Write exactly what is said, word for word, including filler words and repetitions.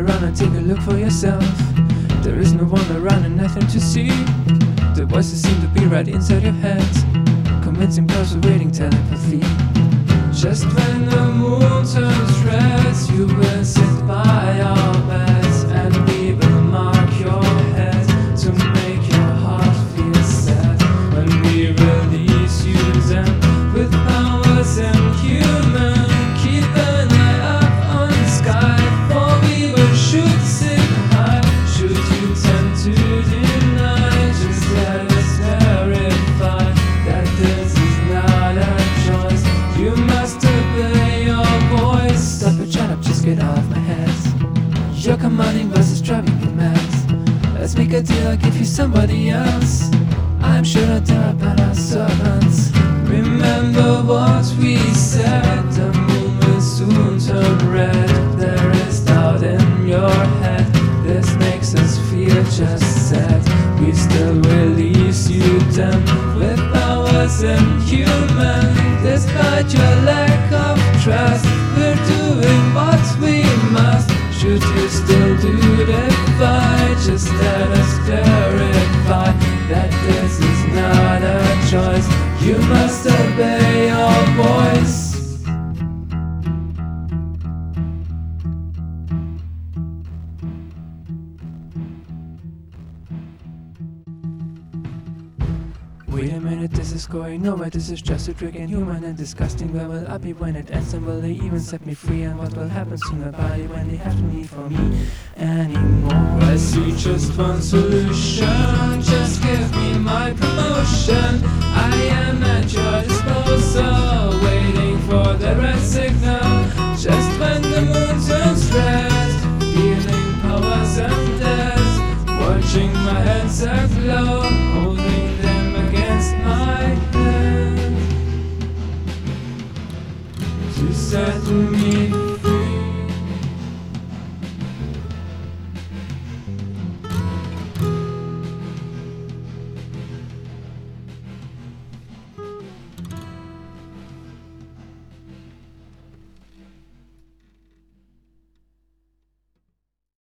around and take a look for yourself. There is no one around and nothing to see. The voices seem to be right inside your head, convincing, persuading telepathy. Just when the moon turns red, you will sit by our beds, and we will mark your head to make your heart feel sad. When we release you then with powers inhuman, keep an eye up on the sky, for we will shoot sick high. Should you tend to deny, just let us verify that this is not a choice. You must obey your voice. Stop it, shut up, just get out of my head. Your commanding voice is driving me mad. Let's make a deal, I'll give you somebody else. I'm sure that there are better servants. Remember what we said, the moon will soon turn red. There is doubt in your head, this makes us feel just sad. We still release you then with powers inhuman. Despite your lack of trust, we're doing what we must. Should you still do the fight, just let us clarify that this is not a choice. You must obey your voice. Wait a minute, this is going nowhere. This is just a trick, inhuman and disgusting. Where will I be when it ends, and will they even set me free? And what will happen to my body when they have no need for me anymore? I see just one solution, just give me my promotion. I am at your disposal, waiting for the red signal. Just when the moon turns red, feeling powers and death, watching my hands aglow, holding them against my head to set me free.